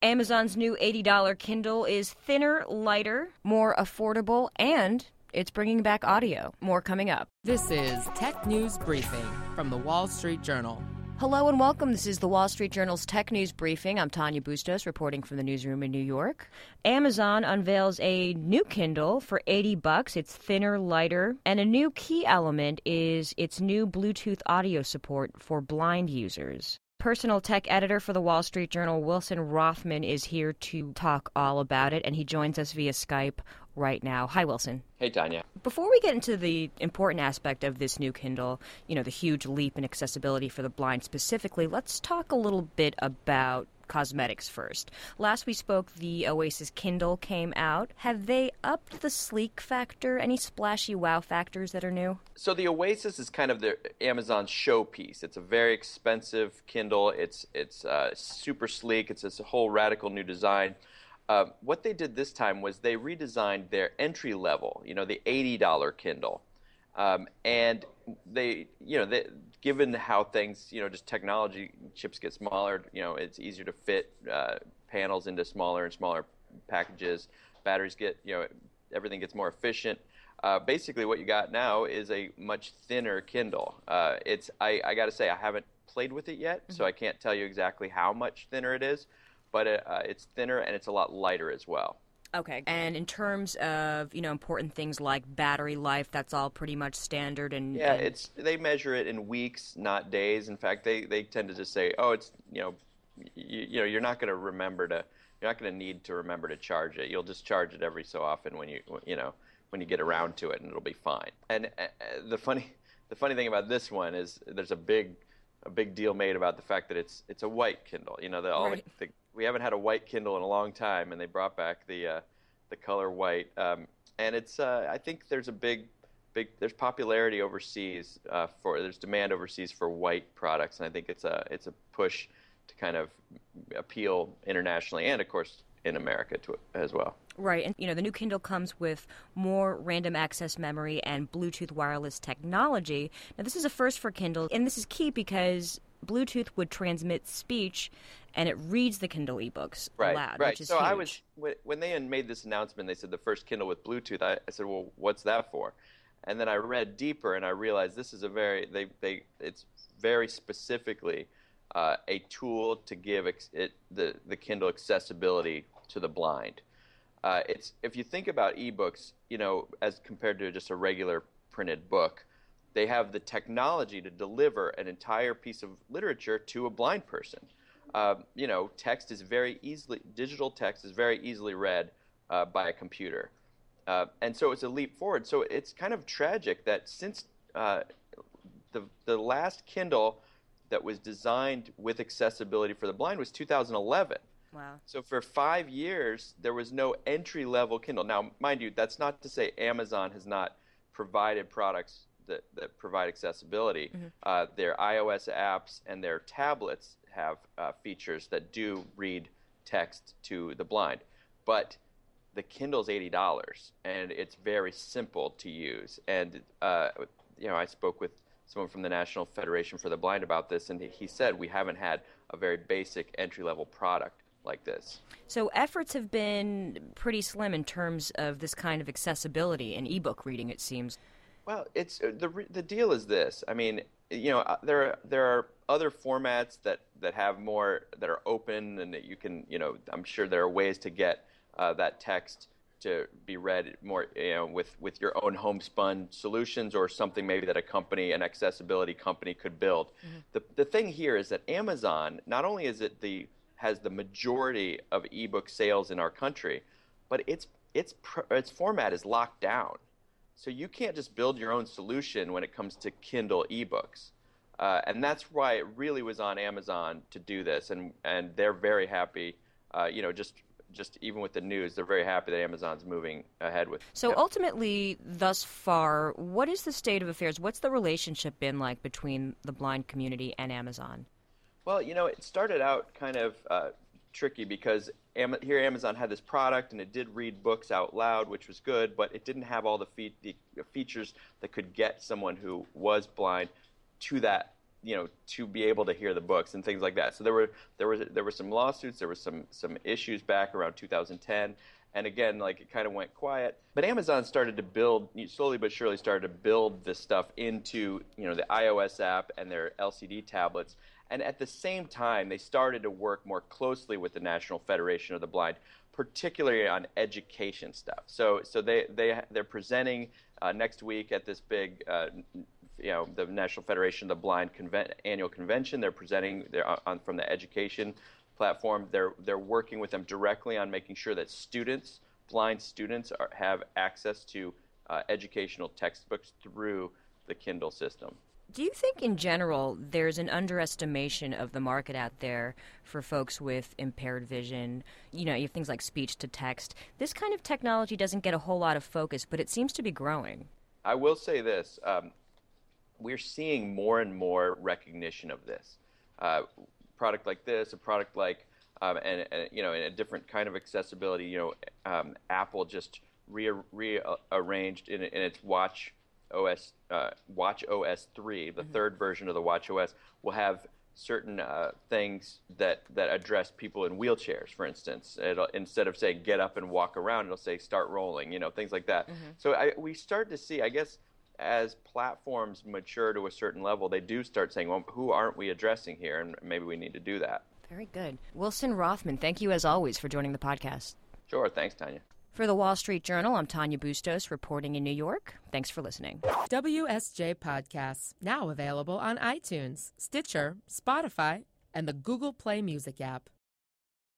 Amazon's new $80 Kindle is thinner, lighter, more affordable, and it's bringing back audio. More coming up. This is Tech News Briefing from The Wall Street Journal. Hello and welcome. This is the Wall Street Journal's Tech News Briefing. I'm Tanya Bustos, reporting from the newsroom in New York. Amazon unveils a new Kindle for $80. It's thinner, lighter, and a new key element is its new Bluetooth audio support for blind users. Personal tech editor for the Wall Street Journal, Wilson Rothman, is here to talk all about it, and he joins us via Skype right now. Hi, Wilson. Hey, Tanya. Before we get into the important aspect of this new Kindle, the huge leap in accessibility for the blind specifically, let's talk a little bit about cosmetics first. Last we spoke, the Oasis Kindle came out. Have they upped the sleek factor? Any splashy wow factors that are new? So the Oasis is kind of the Amazon's showpiece. It's a very expensive Kindle. It's super sleek. It's a whole radical new design. What they did this time was they redesigned their entry level, the $80 Kindle. And they given how things, just technology, chips get smaller, it's easier to fit panels into smaller and smaller packages. Batteries get, everything gets more efficient. Basically what you got now is a much thinner Kindle. I got to say, I haven't played with it yet, so I can't tell you exactly how much thinner it is, but it's thinner and it's a lot lighter as well. Okay. And in terms of, important things like battery life, that's all pretty much standard and they measure it in weeks, not days. In fact, they tend to just say, "Oh, it's, you're not going to need to remember to charge it. You'll just charge it every so often when you get around to it, and it'll be fine." And the funny thing about this one is there's a big deal made about the fact that it's a white Kindle. Right. We haven't had a white Kindle in a long time, and they brought back the color white. And it's I think there's there's popularity overseas there's demand overseas for white products, and I think it's a push to kind of appeal internationally and of course in America as well. Right, and the new Kindle comes with more random access memory and Bluetooth wireless technology. Now this is a first for Kindle, and this is key because Bluetooth would transmit speech, and it reads the Kindle ebooks aloud, which is huge. When they made this announcement, they said the first Kindle with Bluetooth. I said, well, what's that for? And then I read deeper, and I realized this is it's very specifically a tool to give the Kindle accessibility to the blind. If you think about ebooks, as compared to just a regular printed book, they have the technology to deliver an entire piece of literature to a blind person. Digital text is very easily read by a computer. And so it's a leap forward. So it's kind of tragic that since the last Kindle that was designed with accessibility for the blind was 2011. Wow. So for 5 years, there was no entry-level Kindle. Now, mind you, that's not to say Amazon has not provided products that provide accessibility. Mm-hmm. Their iOS apps and their tablets have features that do read text to the blind. But the Kindle's $80, and it's very simple to use. And, I spoke with someone from the National Federation for the Blind about this, and he said we haven't had a very basic entry-level product like this. So efforts have been pretty slim in terms of this kind of accessibility in ebook reading, it seems. Well, it's the deal is this. I mean, there are other formats that have more that are open, and that you can, I'm sure there are ways to get that text to be read more, with your own homespun solutions or something maybe that an accessibility company could build. Mm-hmm. The thing here is that Amazon not only has the majority of ebook sales in our country, but its format is locked down. So you can't just build your own solution when it comes to Kindle ebooks. And that's why it really was on Amazon to do this. And they're very happy, just even with the news, they're very happy that Amazon's moving ahead with it. So ultimately, thus far, what is the state of affairs? What's the relationship been like between the blind community and Amazon? Well, it started out kind of tricky because here Amazon had this product and it did read books out loud, which was good, but it didn't have all the features that could get someone who was blind to that to be able to hear the books and things like that. So there were some lawsuits, there were some issues back around 2010, and again, like, it kind of went quiet. But Amazon started to build, slowly but surely started to build this stuff into the iOS app and their LCD tablets. And at the same time, they started to work more closely with the National Federation of the Blind, particularly on education stuff. So they're presenting next week at this big, the National Federation of the Blind annual convention. They're presenting from the education platform. They're working with them directly on making sure that blind students have access to educational textbooks through the Kindle system. Do you think in general there's an underestimation of the market out there for folks with impaired vision? You have things like speech to text. This kind of technology doesn't get a whole lot of focus, but it seems to be growing. I will say this. We're seeing more and more recognition of this. Product like this, a product like, and a different kind of accessibility. Apple just rearranged in its WatchOS 3, the third version of the WatchOS, will have certain things that address people in wheelchairs, for instance. Instead of saying get up and walk around, it'll say start rolling, things like that. Mm-hmm. So we start to see, I guess, as platforms mature to a certain level, they do start saying, well, who aren't we addressing here? And maybe we need to do that. Very good. Wilson Rothman, thank you as always for joining the podcast. Sure. Thanks, Tanya. For the Wall Street Journal, I'm Tanya Bustos reporting in New York. Thanks for listening. WSJ Podcasts, now available on iTunes, Stitcher, Spotify, and the Google Play Music app.